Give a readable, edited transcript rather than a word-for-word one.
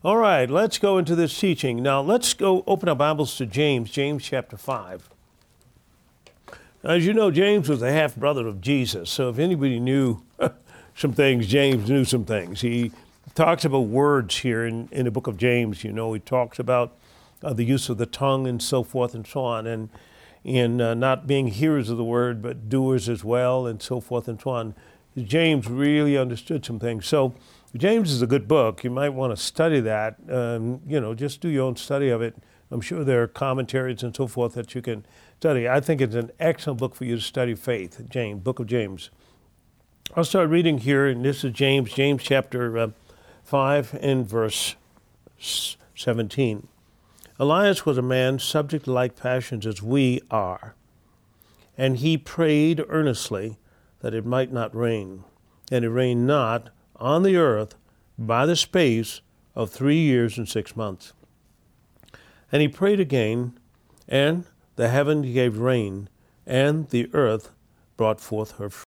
All right, let's go into this teaching. Now, let's go open our Bibles to James chapter 5. As you know, James was the half-brother of Jesus. So if anybody knew some things, James knew some things. He talks about words here in the book of James. You know, he talks about the use of the tongue and so forth and so on, and in not being hearers of the word, but doers as well, and so forth and so on. James really understood some things. So James is a good book. You might want to study that. Just do your own study of it. I'm sure there are commentaries and so forth that you can study. I think it's an excellent book for you to study faith, book of James. I'll start reading here, and this is James chapter 5 and verse 17. Elias was a man subject to like passions as we are, and he prayed earnestly that it might not rain. And it rained not on the earth by the space of 3 years and 6 months. And he prayed again, and the heaven gave rain, and the earth brought forth her